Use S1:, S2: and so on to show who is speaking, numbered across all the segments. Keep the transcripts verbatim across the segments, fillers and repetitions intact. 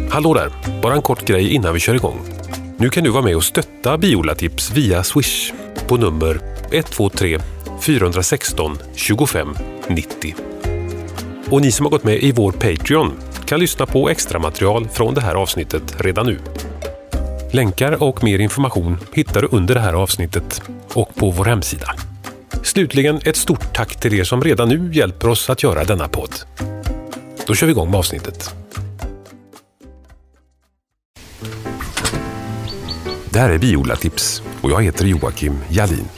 S1: Hallå där, bara en kort grej innan vi kör igång. Nu kan du vara med och stötta Biola-tips via Swish på nummer ett två tre fyra ett sex två fem nio noll. Och ni som har gått med i vår Patreon kan lyssna på extra material från det här avsnittet redan nu. Länkar och mer information hittar du under det här avsnittet och på vår hemsida. Slutligen ett stort tack till er som redan nu hjälper oss att göra denna podd. Då kör vi igång med avsnittet. Det här är Biola-tips och jag heter Joakim Jalin.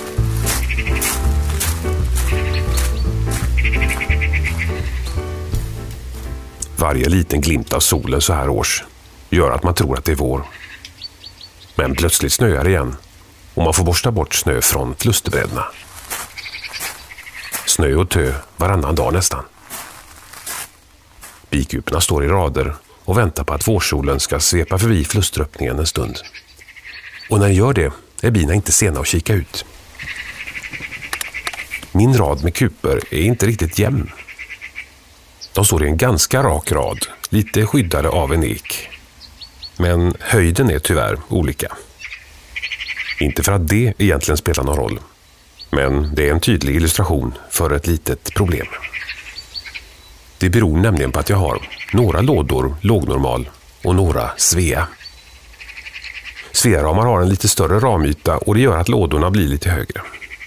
S1: Varje liten glimt av solen så här års gör att man tror att det är vår. Men plötsligt snöar igen och man får borsta bort snö från klusterbrädorna. Snö och tö varannan dag nästan. Bikuporna står i rader och väntar på att vårsolen ska svepa förbi flusteröppningen en stund. Och när den gör det är bina inte sena att kika ut. Min rad med kuper är inte riktigt jämn. De står i en ganska rak rad, lite skyddade av en ek. Men höjden är tyvärr olika. Inte för att det egentligen spelar någon roll. Men det är en tydlig illustration för ett litet problem. Det beror nämligen på att jag har några lådor lågnormal och några Svea. Svea-ramar har en lite större ramyta och det gör att lådorna blir lite högre.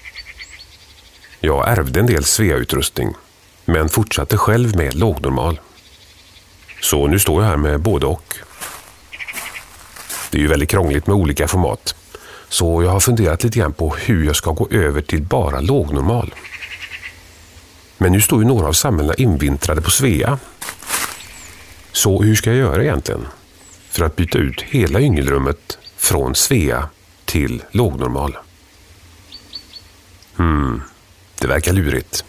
S1: Jag ärvde en del Svea-utrustning men fortsatte själv med lågnormal. Så nu står jag här med både och. Det är ju väldigt krångligt med olika format. Så jag har funderat lite grann på hur jag ska gå över till bara lågnormal. Men nu står ju några av samhällena invintrade på Svea. Så hur ska jag göra egentligen? För att byta ut hela yngelrummet från Svea till lågnormal. Hmm, det verkar lurigt.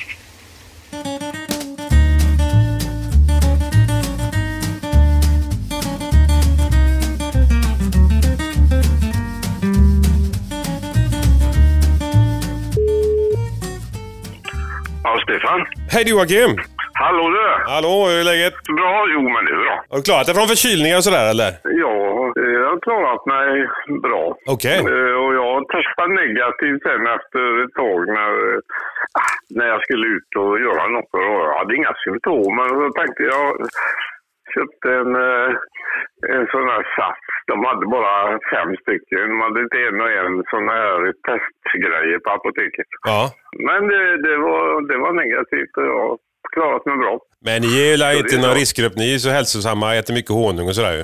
S2: Stefan.
S1: Hej Joakim!
S2: Hallå du!
S1: Hallå, hur är läget?
S2: Bra, jo men det är bra.
S1: Har du klarat dig från förkylningar och sådär eller?
S2: Ja, jag har klarat mig bra.
S1: Okej.
S2: Okay. Och jag testade negativt sen efter ett tag när, när jag skulle ut och göra något. Och jag hade inga symptom, men så tänkte jag köpte en, en sån här sats. De hade bara fem stycken. De hade inte en och en sån här testgrejer på apoteket.
S1: Ja.
S2: Men det, det, var, det var negativt och jag klarat mig bra.
S1: Men ni är ju inte någon riskgrupp. Ni är så hälsosamma, äter mycket honung och sådär ju.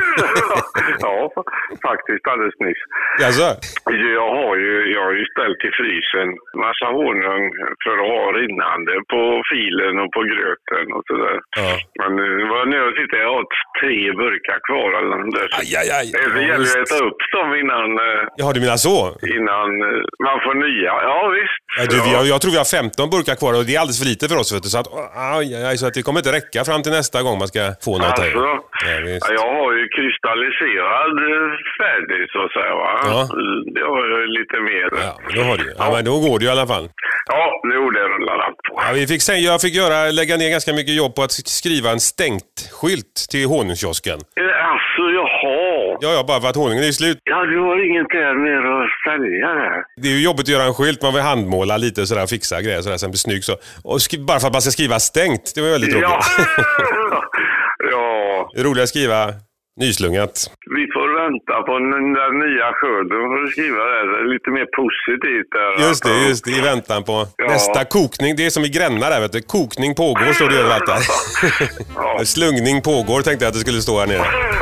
S2: Ja, faktiskt alldeles nyss.
S1: Jaså?
S2: Jag har ju, jag har ju ställt i frysen massa honung för att ha rinnande på filen och på gröten och sådär. Ja. Men nu var nu jag sitter jag har tre burkar kvar eller något där.
S1: Aj, aj, aj.
S2: Det gäller att äta upp dem innan...
S1: Ja, du menar så?
S2: Innan man får nya. Ja, visst.
S1: Ja, du, vi har, jag tror vi har femton burkar kvar och det är alldeles för lite för oss. Vet du, så, att, aj, aj, så att det kommer inte räcka fram till nästa gång man ska få något.
S2: Alltså,
S1: ja,
S2: ja, jag har ju kristalliserad färdig så att säga, va?
S1: Ja.
S2: Det har jag lite mer.
S1: Ja, då har du. Ja, ja, men då går det ju i alla fall.
S2: Ja, det gjorde jag rullar på.
S1: Ja, vi fick sen, jag fick göra, lägga ner ganska mycket jobb på att skriva en stängt skylt till honungskiosken.
S2: Alltså, jaha.
S1: Ja, ja, bara för att honungen är slut.
S2: Ja, du har inget där mer att sälja där.
S1: Det är ju jobbigt att göra en skylt, man vill handmåla lite sådär, fixa grejer sådär, sen blir snygg så. Och skri- bara för att man ska skriva stängt, det var väldigt tråkigt.
S2: Ja. Ja.
S1: Det är roligt att skriva nyslungat.
S2: Vi får vänta på den där nya skörden för att skriva det lite mer positivt där.
S1: Just det, just det, i väntan på
S2: ja.
S1: nästa kokning. Det är som i Gränna där, vet du. Kokning pågår, står det överallt där. Ja. Slungning pågår, tänkte jag att det skulle stå här nere.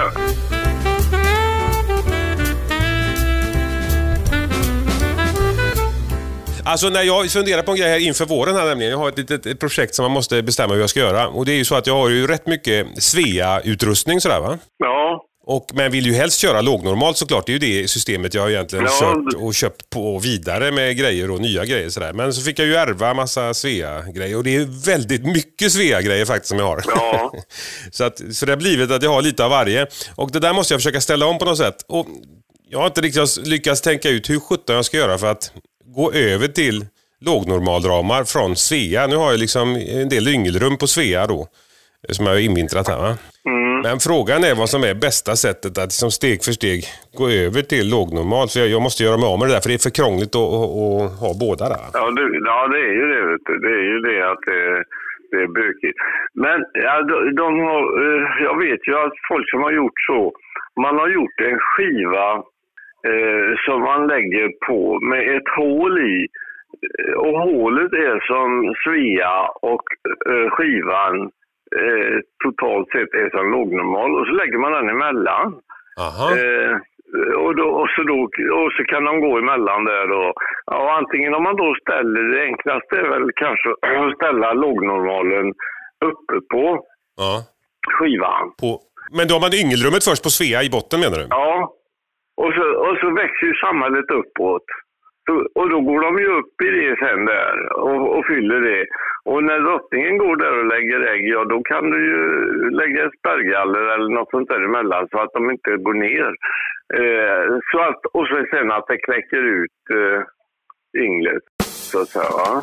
S1: Alltså när jag funderar på en grej här inför våren här nämligen. Jag har ett litet ett projekt som man måste bestämma hur jag ska göra. Och det är ju så att jag har ju rätt mycket Svea-utrustning sådär, va?
S2: Ja.
S1: Och, men vill ju helst köra lågnormalt såklart. Det är ju det systemet jag har egentligen ja. kört och köpt på vidare med grejer och nya grejer sådär. Men så fick jag ju ärva massa Svea-grejer. Och det är väldigt mycket Svea-grejer faktiskt som jag har.
S2: Ja.
S1: så, att, så det har blivit att jag har lite av varje. Och det där måste jag försöka ställa om på något sätt. Och jag har inte riktigt lyckats tänka ut hur sjutton jag ska göra för att gå över till lågnormalramar från Svea. Nu har jag liksom en del yngelrum på Svea då. som är invintrat här, va?
S2: Mm.
S1: Men frågan är vad som är bästa sättet att liksom steg för steg gå över till lågnormal. För jag, jag måste göra mig av med det där, för det är för krångligt att, att, att ha båda där.
S2: Ja, det, ja, det är ju det, vet du. Det är ju det att det, det är bökigt. Men ja, de, de har, jag vet ju att folk som har gjort så, man har gjort en skiva eh, som man lägger på med ett hål i. Och hålet är som Svea och eh, skivan eh, totalt sett är som lågnormal. Och så lägger man den emellan.
S1: Aha.
S2: Eh, och, då, och, så då, och så kan de gå emellan där. Och, och antingen om man då ställer, det enklaste är väl kanske att ställa lågnormalen uppe på
S1: ja.
S2: skivan.
S1: På, men då har man yngelrummet först på Svea i botten, menar du?
S2: Ja, och så, och så växer ju samhället uppåt. Så, och då går de ju upp i det sen där och, och fyller det. Och när drottningen går där och lägger ägg, ja då kan du ju lägga ett spärrgaller eller något sånt där emellan så att de inte går ner. Eh, så att, och så sen att det kläcker ut eh, ynglet, så att säga, va?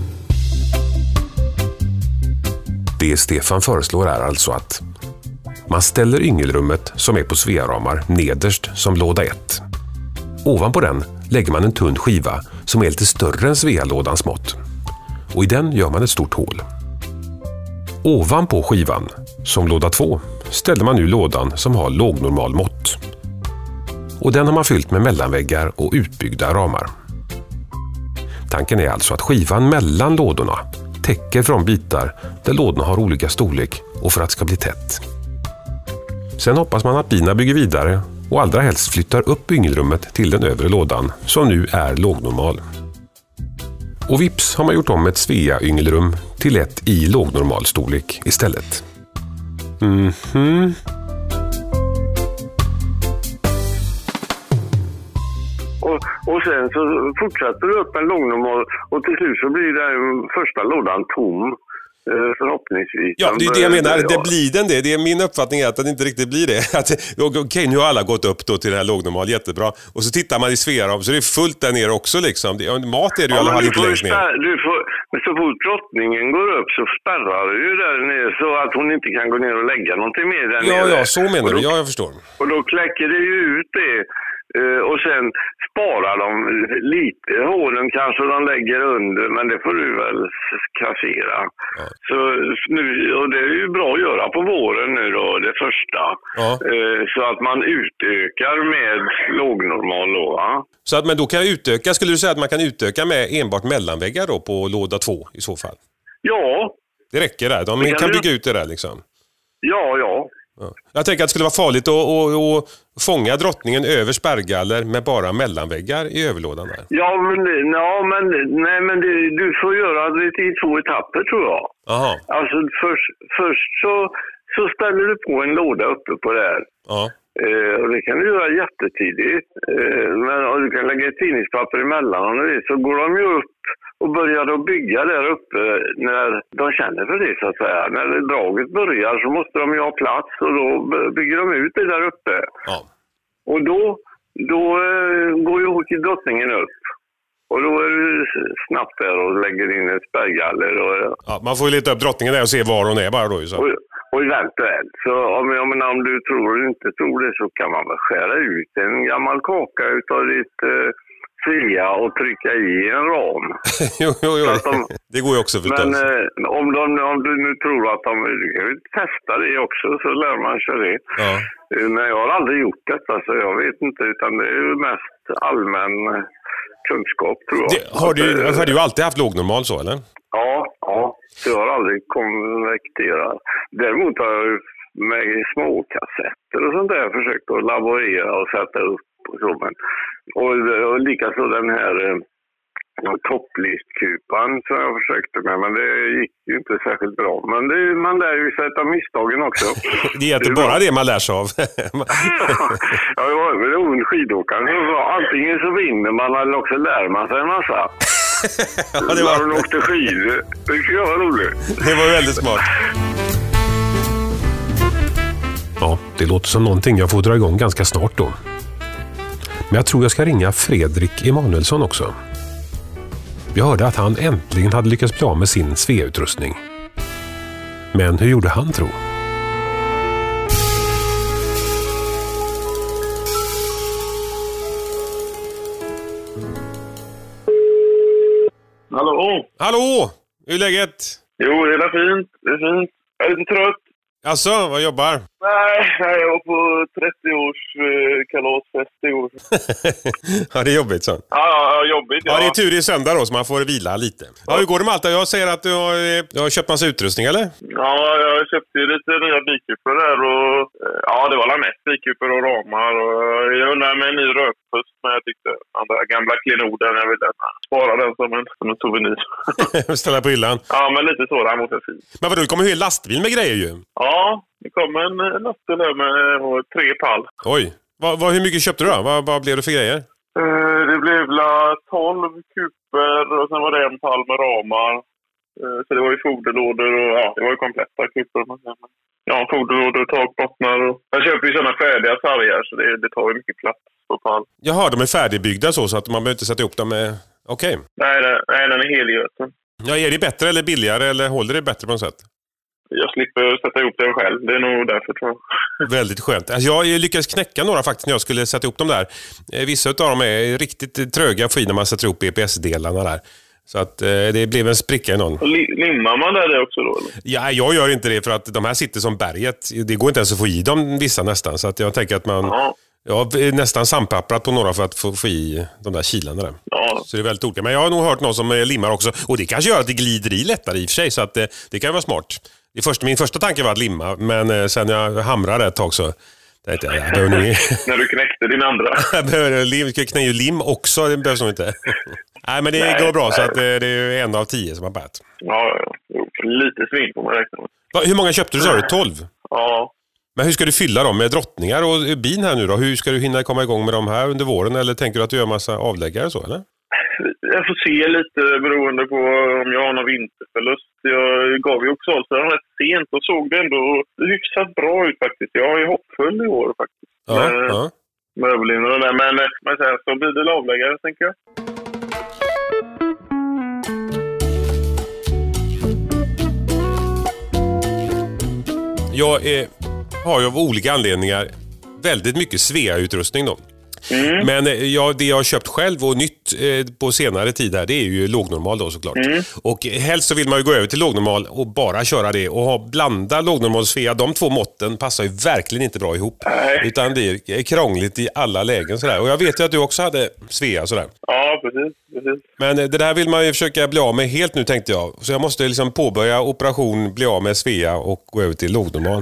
S1: Det Stefan föreslår är alltså att man ställer yngelrummet som är på Svea-ramar nederst som låda ett. Ovanpå den lägger man en tunn skiva som är lite större än Svea-lådans mått. Och i den gör man ett stort hål. Ovanpå skivan, som låda två, ställer man nu lådan som har lågnormal mått. Och den har man fyllt med mellanväggar och utbyggda ramar. Tanken är alltså att skivan mellan lådorna täcker från bitar där lådorna har olika storlek och för att det ska bli tätt. Sen hoppas man att bina bygger vidare och allra helst flyttar upp yngelrummet till den övre lådan som nu är lågnormal. Och vips har man gjort om ett Svea-yngelrum till ett i lågnormal storlek istället. Mhm.
S2: Och, och sen så fortsätter du upp en lågnormal och till slut så blir den första lådan tom. Förhoppningsvis.
S1: Ja, det är det jag menar. Det blir den det. Det är min uppfattning är att den inte riktigt blir det. Att, okej, okay, nu har alla gått upp då till det här lågnormal, jättebra. Och så tittar man i Svea så det är fullt där nere också liksom. Det, mat är det ju ja, i alla fall inte längst ner.
S2: Du får, men så fort drottningen går upp så spärrar du ju där nere så att hon inte kan gå ner och lägga någonting mer där
S1: ja,
S2: nere.
S1: Ja, så menar
S2: då,
S1: du. Ja, jag förstår.
S2: Och då kläcker det ju ut det. Uh, och sen sparar de lite hålen kanske de lägger under, men det får du väl kassera. Ja. Så nu, och det är ju bra att göra på våren nu då, det första. Ja. Uh, så att man utökar med lågnormal då, va?
S1: Så att men då kan jag utöka, skulle du säga att man kan utöka med enbart mellanväggar då på låda två i så fall?
S2: Ja.
S1: Det räcker där, de kan, kan bygga du... ut det där liksom?
S2: Ja, ja.
S1: Ja. Jag tänker att det skulle vara farligt att, att, att fånga drottningen över spärrgaller med bara mellanväggar i överlådan där.
S2: Ja, men, ja, men, nej, men det, du får göra det i två etapper tror jag.
S1: Aha.
S2: Alltså först, först så, så ställer du på en låda uppe på det här.
S1: Ja.
S2: Eh, och det kan du göra jättetidigt. Eh, men och du kan lägga ett tidningspapper emellan och det, så går de ju upp och börjar att bygga där uppe när de känner för det så att säga. När draget börjar så måste de ju ha plats och då bygger de ut det där uppe.
S1: Ja.
S2: Och då, då eh, går ju drottningen upp. Och då är du snabbt där och lägger in ett spärrgaller. Och,
S1: ja, man får ju leta upp drottningen där och se var hon är bara då. Så.
S2: Och, och eventuellt, så om, om, om du tror eller inte tror det så kan man väl skära ut en gammal kaka utav ditt eh, Svea och trycka i en ram.
S1: jo, jo, jo.
S2: De,
S1: det går ju också förstås.
S2: Men eh, om, de, om du nu tror att de du kan ju testa det också så lär man sig det.
S1: Ja.
S2: Men jag har aldrig gjort detta så jag vet inte utan det är ju mest allmän kunskap tror jag.
S1: Det, har, du, har du alltid haft lågnormal så eller?
S2: Ja, ja. Så jag har aldrig konvekterat. Däremot har jag med små kassetter och sånt där försökt att laborera och sätta upp och så. Men, och, och likaså den här eh, topplistkupan som jag försökte med, men det gick ju inte särskilt bra. Men det, man lär ju sig av misstagen också.
S1: Det är inte det bara det man lär sig av.
S2: Ja, det var väl en skidåkare som sa antingen så vinner man eller också lär man sig en massa.
S1: Ja, det var...
S2: När man åkte skidor. Det tycker jag var roligt.
S1: Det var väldigt smart. Ja, det låter som någonting jag får dra igång ganska snart då. Men jag tror jag ska ringa Fredrik Emanuelsson också. Jag hörde att han äntligen hade lyckats bli av med sin Svea-utrustning. Men hur gjorde han tro?
S2: Hallå?
S1: Hallå! Hur är läget?
S2: Jo, det är fint. Det är fint. Jag är lite trött.
S1: Alltså, vad jobbar?
S2: Nej, jag var på trettio-års eh, kalasfest i år.
S1: Ja, det är jobbigt så.
S2: Ja, ja, jobbigt. Ja.
S1: Ja, det är tur i söndag då så man får vila lite. Ja, hur går det med allt? Jag säger att du har, eh, du har köpt massa utrustning, eller?
S2: Ja, jag köpte ju lite nya bikuper där och eh, ja, det var la mest bikuper och ramar och jag undrar med en ny rökpust, men jag tyckte den där gamla klenoden, jag vill spara den som en, som en souvenir.
S1: Ställa på hyllan.
S2: Ja, men lite så där mot en fin.
S1: Men vadå, det kommer ju en lastbil med grejer ju.
S2: Ja, det kom en lastbil där med och tre pall.
S1: Oj, vad, vad, hur mycket köpte du då? Vad, vad blev det för grejer?
S2: Uh, det blev la tolv kuper och sen var det en pall med ramar. Uh, så det var ju foderlådor och ja, det var ju kompletta kuper. Ja, foderlådor och takbottnar. Och... Jag köper ju sådana färdiga sargar så det, det tar ju mycket plats på pall.
S1: Jaha, de är färdigbyggda så, så att man behöver inte sätta ihop dem med... Okej. Okay.
S2: Nej, det, nej, den är helgöten.
S1: Ja, är det bättre eller billigare eller håller det bättre på något sätt?
S2: Jag slipper sätta ihop den själv. Det är nog därför, tror jag.
S1: Väldigt skönt. Alltså, jag lyckades knäcka några faktiskt när jag skulle sätta ihop dem där. Vissa av dem är riktigt tröga för när man sätter ihop E P S-delarna där. Så att eh, det blev en spricka i någon.
S2: Och limmar man där det också då? Eller?
S1: Ja, jag gör inte det för att de här sitter som berget. Det går inte ens att få i dem vissa nästan. Så att jag tänker att man... Ja. Jag har nästan sampapprat på några för att få, få i de där kilarna där.
S2: Ja.
S1: Så det är väldigt olika. Men jag har nog hört någon som limmar också. Och det kanske gör att det glider i lättare i och för sig. Så att det, det kan vara smart. Det första, min första tanke var att limma. Men sen jag hamrade ett tag så tänkte jag, jag behöver nog...
S2: När du knäckte din andra.
S1: Jag behöver lim. Jag knäcker ju lim också. Det behövs nog inte. Nej, men det nej, går bra. Nej. Så att det, det är en av tio som har bärt.
S2: Ja, ja. Lite svin på man räkna med.
S1: Va, hur många köpte du, sa du? tolv?
S2: Ja.
S1: Men hur ska du fylla dem med drottningar och bin här nu då? Hur ska du hinna komma igång med dem här under våren? Eller tänker du att du gör massa avläggare så, eller?
S2: Jag får se lite beroende på om jag har någon vinterförlust. Jag gav ju också så rätt sent och såg det ändå hyfsat bra ut faktiskt. Jag är hoppfull i år faktiskt.
S1: Ja, med, ja.
S2: Med överlevnad och där. Men, men sen så blir det avläggare, tänker jag.
S1: Jag är, har ju av olika anledningar väldigt mycket Svea-utrustning då. Mm. Men jag, det jag har köpt själv och nytt eh, på senare tid här, det är ju lågnormal då såklart. Mm. Och helst så vill man ju gå över till lågnormal och bara köra det. Och ha, blanda lågnormal och Svea, de två måtten passar ju verkligen inte bra ihop. Nej. Utan det är krångligt i alla lägen sådär. Och jag vet ju att du också hade Svea sådär.
S2: Ja, precis, precis.
S1: Men det där vill man ju försöka bli av med helt nu, tänkte jag. Så jag måste liksom påbörja operation, bli av med Svea och gå över till lågnormal.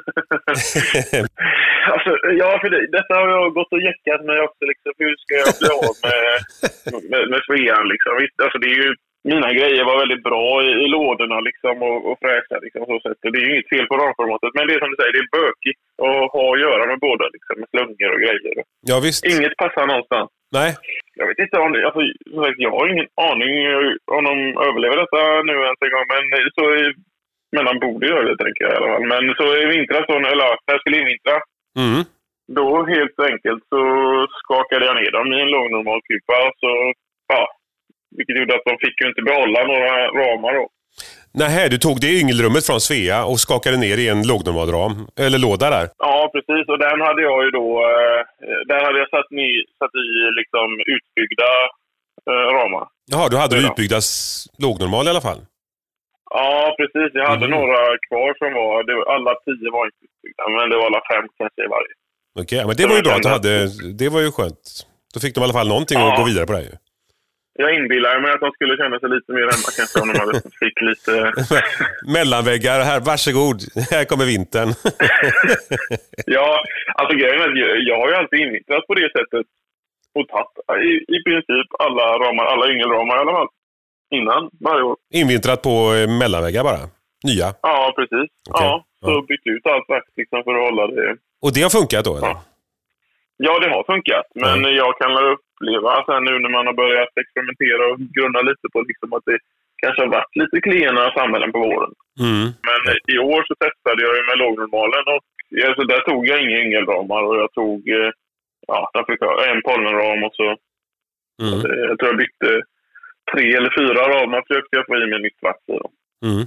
S2: Alltså, ja, för det, detta har jag gått och jäckat med också. Liksom, hur ska jag bli av med, med, med Svea? Liksom. Alltså, det är ju, mina grejer var väldigt bra i, i lådorna liksom, och, och fräscha. Liksom, så sätt. Det är ju inget fel på ramformatet. Men det är som du säger, det är bökigt att ha att göra med båda. Liksom, med slungor och grejer.
S1: Ja, visst.
S2: Inget passar någonstans.
S1: Nej.
S2: Jag vet inte om det... Alltså, jag har ingen aning om de överlever detta nu ens en gång. Men så är... Men han borde göra det, tänker jag i alla fall. Men så i vintras, då, eller när jag skulle invintra, mm. då helt enkelt så skakade jag ner dem i en lågnormal kupa. Så, ja, vilket gjorde att de fick ju inte behålla några ramar då.
S1: Nej, du tog det yngelrummet från Svea och skakade ner i en lågnormal ram, eller låda där.
S2: Ja, precis. Och den hade jag ju då, eh, där hade jag satt, ny, satt i liksom utbyggda eh, ramar.
S1: Jaha, du hade utbyggda lågnormal i alla fall?
S2: Ja, precis. Jag hade mm. några kvar som var... Det var alla tio var inte utbyggda, men det var alla fem kanske i varje.
S1: Okej, okay, men det var ju bra att du hade... Det var ju skönt. Då fick de i alla fall någonting ja. att gå vidare på det här ju.
S2: Jag inbillar mig att de skulle känna sig lite mer hemma kanske om de hade fick lite...
S1: Mellanväggar, här, varsågod. Här kommer vintern.
S2: Ja, alltså grejen är att jag, jag har ju alltid invintrat på det sättet. Och tagit i, i princip alla ramar, alla yngelramar i alla fall. Innan varje år.
S1: Invintrat på mellanväggar bara? Nya?
S2: Ja, precis. Okay. Ja, så ja. bytt ut allt vakt liksom för att hålla det.
S1: Och det har funkat då, eller?
S2: Ja, ja det har funkat. Men ja. jag kan uppleva sen nu när man har börjat experimentera och grunna lite på liksom att det kanske har varit lite klena samhällen på våren. Mm. Men ja. i år så testade jag ju med lågnormalen och alltså, där tog jag inga yngelramar och jag tog ja, där fick jag en pollenram och så mm. jag tror jag bytte tre eller fyra ramar försökte jag få i mig nytt vatten. Mm.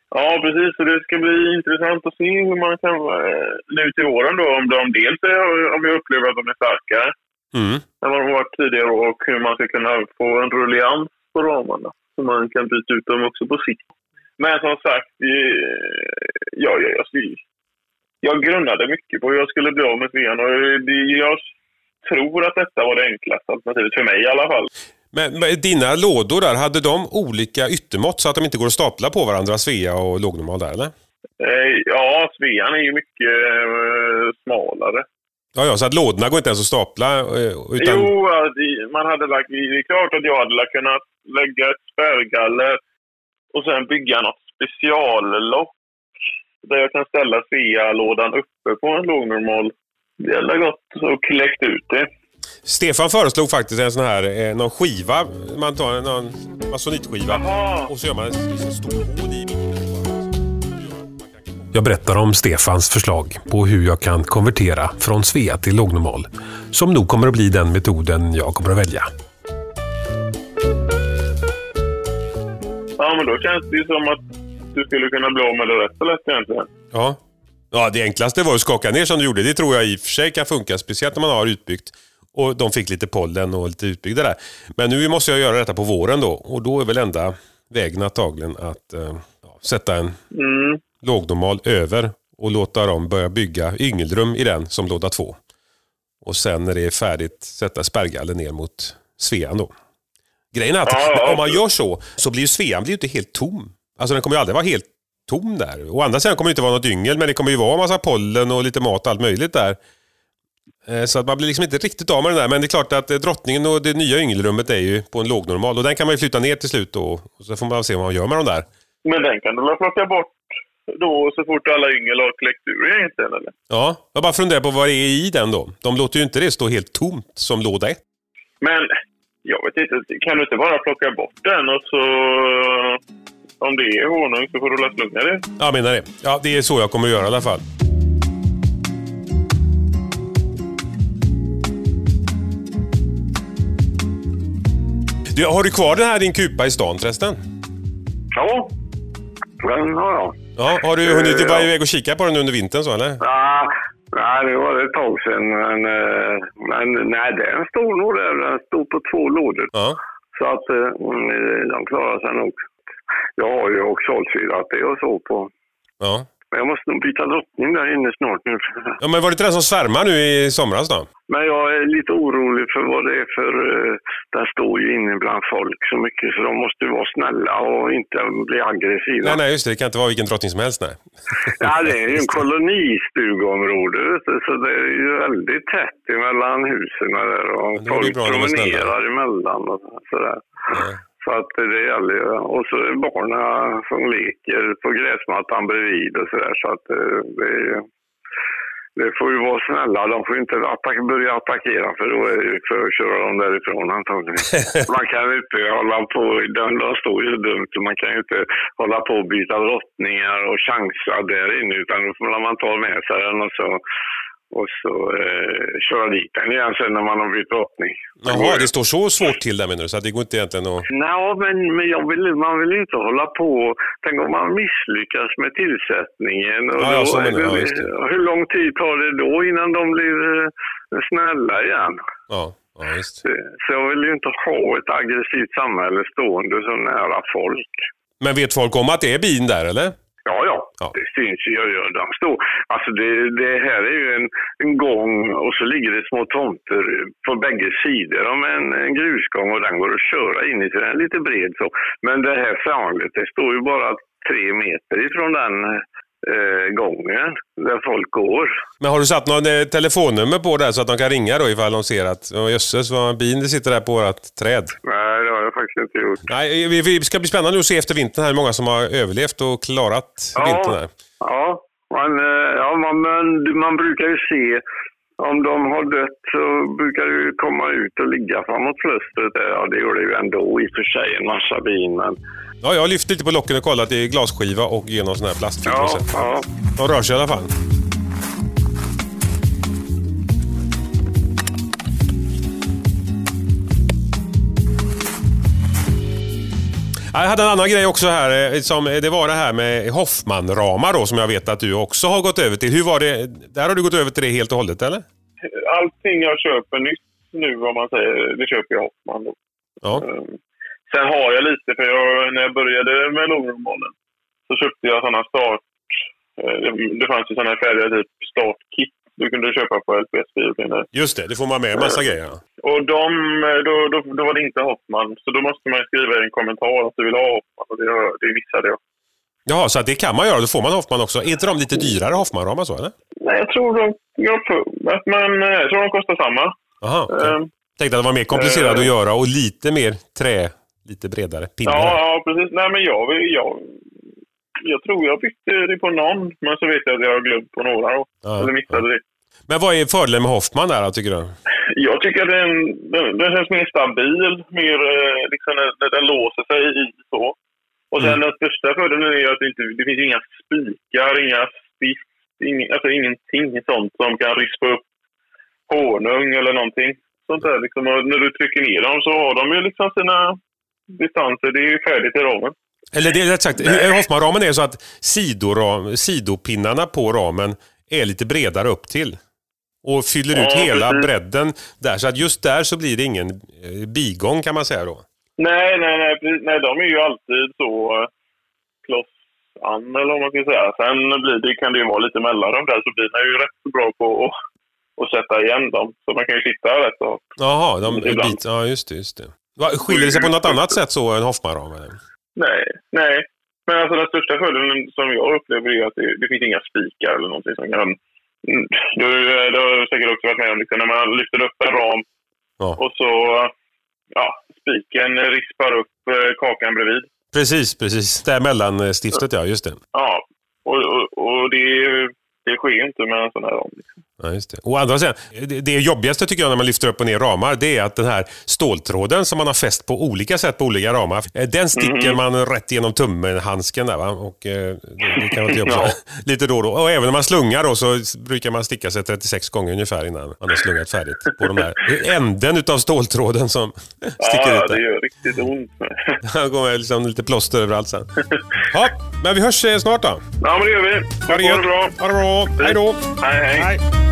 S3: Ja, precis. Så det ska bli intressant att se hur man kan nu till våren då, om de dels är, om jag upplever att de är starkare
S1: mm.
S3: än vad de har varit tidigare och hur man ska kunna få en rullians på ramarna så man kan byta ut dem också på sikt. Men som sagt, ja, jag, jag, jag grundade mycket på hur jag skulle bli av med Svean och jag tror att detta var det enklaste alternativet för mig i alla fall.
S1: Men, men dina lådor där, hade de olika yttermått så att de inte går att stapla på varandra, Svea och lågnormal där, eller?
S3: Eh, ja, Svean är ju mycket eh, smalare.
S1: Ja, ja, så att lådorna går inte ens att stapla? Eh, utan...
S3: Jo, man hade lagt, det är klart att jag hade kunnat lägga ett spärrgaller och sen bygga något speciallock där jag kan ställa Svea-lådan uppe på en lågnormal. Det hade gått och kläckt ut det.
S1: Stefan föreslog faktiskt en sån här, eh, någon skiva, man tar en någon masonitskiva.
S3: Aha.
S1: Och så gör man en, en stor hål i. Jag berättar om Stefans förslag på hur jag kan konvertera från Svea till lågnormal, som nog kommer att bli den metoden jag kommer att välja.
S3: Ja, men då känns det ju som att du skulle kunna bli av med det rätt så lätt egentligen.
S1: Ja. Ja, det enklaste var att skaka ner som du gjorde. Det tror jag i och för sig kan funka, speciellt när man har utbyggt. Och de fick lite pollen och lite utbyggda där. Men nu måste jag göra detta på våren då. Och då är väl enda vägen antagligen att äh, sätta en
S3: mm.
S1: lågnormal över och låta dem börja bygga yngelrum i den som låda två. Och sen när det är färdigt sätta spärrgaller ner mot Svean då. Grejen är att
S3: ja, ja.
S1: om man gör så så blir ju Svean blir ju inte helt tom. Alltså den kommer ju aldrig vara helt tom där. Och andra sidan kommer det inte vara något yngel, men det kommer ju vara en massa pollen och lite mat och allt möjligt där. Så att man blir liksom inte riktigt av med den där. Men det är klart att drottningen och det nya yngelrummet är ju på en lågnormal. Och den kan man ju flytta ner till slut då. Och så får man se vad man gör med dem där.
S3: Men den kan du plocka bort då så fort alla yngel har kläckt ur egentligen, eller?
S1: Ja, jag bara funderar på vad det är i den då. De låter ju inte det stå helt tomt som låda ett.
S3: Men jag vet inte, kan du inte bara plocka bort den och så... Om det är honung så får du läsa lugna det.
S1: Ja, jag menar det. Ja, det är så jag kommer att göra i alla fall. Du, har du kvar den här din kupa i stan förresten?
S2: Ja, den har jag.
S1: Ja, har du hunnit vara iväg och kika på den under vintern så, eller?
S2: Ja, nej, det var ett tag sedan. Men, men nej, den stod nog där. Den stod på två lådor.
S1: Ja.
S2: Så att de klarar sig nog. Jag har ju också sålsyrat det och så på.
S1: Ja.
S2: Men jag måste nog byta drottning där inne snart nu.
S1: Ja, men var det inte den som svärmar nu i somras då?
S2: Men jag är lite orolig för vad det är för... Uh, där står ju inne bland folk så mycket så de måste ju vara snälla och inte bli aggressiva.
S1: Nej, nej, just det. Det kan inte vara vilken drottning som helst, nej.
S2: Ja, det är ju en kolonistugområde, så det är ju väldigt tätt emellan husen där och folk promenerar emellan och sådär. Nej. Så att det gäller ju. Och så är barnen som leker på gräsmattan bredvid och sådär. Så att det, är, det får ju vara snälla. De får ju inte attack- börja attackera för då är det för att köra dem därifrån antagligen. Man kan ju inte hålla på, de, de står ju så dumt. Man kan ju inte hålla på och byta drottningar och chansa där inne. Utan då får man ta med sig den och så... Och så eh, köra dit den igen sen när man har bytt drottning.
S1: Jaha, det står så svårt till där menar du, så att det går inte egentligen att...
S2: Nej, men, men jag vill, man vill inte hålla på. Tänk om man misslyckas med tillsättningen. Och
S1: ja,
S2: då,
S1: ja, så menar jag, ja, just det.
S2: Hur lång tid tar det då innan de blir eh, snälla igen?
S1: Ja, ja, just
S2: det. Så jag vill ju inte ha ett aggressivt samhälle stående så nära folk.
S1: Men vet folk om att det är bin där, eller?
S2: Ja, ja, ja. Det syns ju. Jag gör de står. Alltså det, det här är ju en, en gång och så ligger det små tomter på bägge sidor om en, en grusgång och den går att köra in i, så den är lite bred så. Men det här samhället, det står ju bara tre meter ifrån den eh, gången där folk går.
S1: Men har du satt någon eh, telefonnummer på där så att de kan ringa då ifall de ser att oh, jösses vad bin det sitter där på vårt träd?
S2: Nej, det har jag faktiskt inte gjort.
S1: Nej, vi, vi ska bli spännande att se efter vintern här hur många som har överlevt och klarat
S2: ja,
S1: vintern här.
S2: Ja, man, ja man, man, man brukar ju se om de har dött så brukar det ju komma ut och ligga framåt flöstret. Ja, det gör det ju ändå i och för sig en massa bin, men...
S1: Ja, jag har lyft lite på locken och kollat i glasskiva och genom sån här plastfilm.
S2: Ja, ja.
S1: De rör sig i alla fall. Jag hade en annan grej också här, som, det var det här med Hoffman-ramar då, som jag vet att du också har gått över till. Hur var det? Där har du gått över till det helt och hållet, eller?
S3: Allting jag köper nytt nu, vad man säger, det köper jag Hoffman då.
S1: Ja.
S3: Sen har jag lite, för jag, när jag började med långrommålen så köpte jag sådana start, det fanns ju sådana färdiga typ startkit du kunde köpa på L P S-bilen.
S1: Just det, det får man med en massa grejer.
S3: Och de, då, då, då var det inte Hoffman, så då måste man skriva i en kommentar att du vill ha Hoffman, och det, det missade jag.
S1: Jaha, så att det kan man göra, då får man Hoffman också. Är inte de lite dyrare Hoffman-ramar så, eller?
S3: Nej, jag tror de, jag, men, jag tror de kostar samma.
S1: Jaha, okay. um, tänkte att det var mer komplicerat uh, att göra och lite mer trä, lite bredare pinnar.
S3: Ja, ja, precis. Nej, men jag, jag, jag tror jag bytte det på någon, men så vet jag att jag har glömt på några då. Ja, eller missade ja. det.
S1: Men vad är fördelen med Hoffman där, tycker du?
S3: Jag tycker att den, den, den känns mer stabil, mer liksom när den låser sig i så. Och sen mm. den största fördelen är att det inte det finns inga spikar, inga stift, ing, alltså ingenting sånt som kan rispa upp honung eller någonting. Sånt där liksom. Och när du trycker ner dem så har de ju liksom sina distanser, det är ju färdigt i ramen.
S1: Eller det är rätt sagt, Hoffman-ramen är så att sidoram, sidopinnarna på ramen är lite bredare upp till. Och fyller ut ja, hela precis. bredden där. Så att just där så blir det ingen eh, bigång, kan man säga då.
S3: Nej, nej, nej. nej de är ju alltid så uh, kloss an, eller vad man kan säga. Sen blir det, kan det ju vara lite mellan dem där, så blir det ju rätt bra på att, att sätta igen dem. Så man kan ju sitta rätt så.
S1: Jaha, de är bit, ja just det, just det. Skiljer det sig på något annat sätt så än Hoffman-ram?
S3: Nej, nej. Men alltså den största fördelen som jag upplever är att det, det finns inga spikar eller någonting som kan... Du, det har säkert också varit med om liksom, när man lyfter upp en ram ja. och så ja, spiken rispar upp kakan bredvid.
S1: Precis, precis. Där mellan stiftet, ja, just det.
S3: Ja, och, och, och det, det sker ju inte med en sån här ram. Liksom.
S1: Ja, just det. Och andra sidan, det, det jobbigaste tycker jag när man lyfter upp och ner ramar, det är att den här ståltråden som man har fäst på olika sätt på olika ramar, den sticker mm. man rätt genom tummen, handsken där, va? Och eh, det, det kan man inte jobba ja. lite då och då. Och även när man slungar då så brukar man sticka sig trettiosex gånger ungefär innan man har slungat färdigt på de här änden utav ståltråden som sticker
S3: ja,
S1: ut där.
S3: Ja, det gör riktigt ont.
S1: Det går liksom lite plåster överallt sen. Ja, men vi hörs snart då.
S3: Ja, men det gör vi.
S1: Ha det,
S3: ha det bra.
S1: Ha det bra. Hej då.
S3: Hej, hej.
S1: hej.